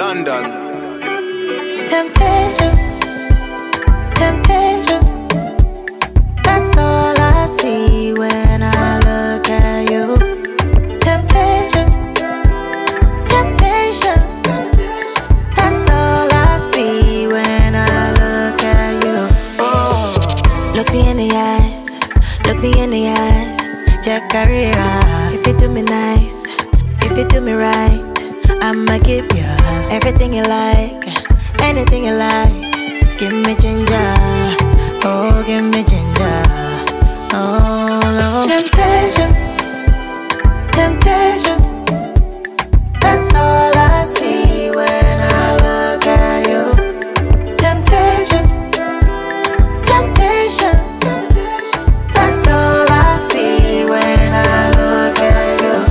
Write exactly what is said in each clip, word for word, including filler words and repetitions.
London. Temptation, temptation. That's all I see when I look at you. Temptation, temptation. That's all I see when I look at you. Look me in the eyes, look me in the eyes. Jack Carrera. If you do me nice, if you do me right, I'ma give you everything you like, anything you like. Give me ginger, oh give me ginger, oh no. Temptation, temptation. That's all I see when I look at you. Temptation, temptation. That's all I see when I look at you.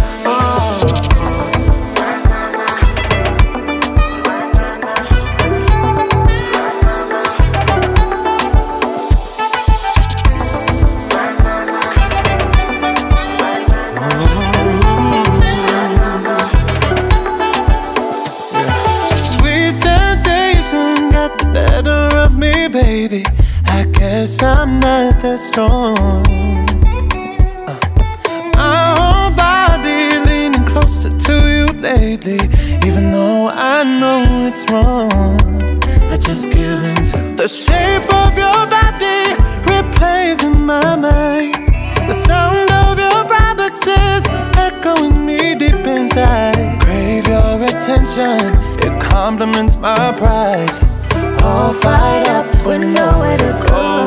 Baby, I guess I'm not that strong. uh, My whole body leaning closer to you lately, even though I know it's wrong. I just give in to the shape of your body replays in my mind. The sound of your promises echoing me deep inside. Crave your attention, it compliments my pride. All fired up with nowhere to go.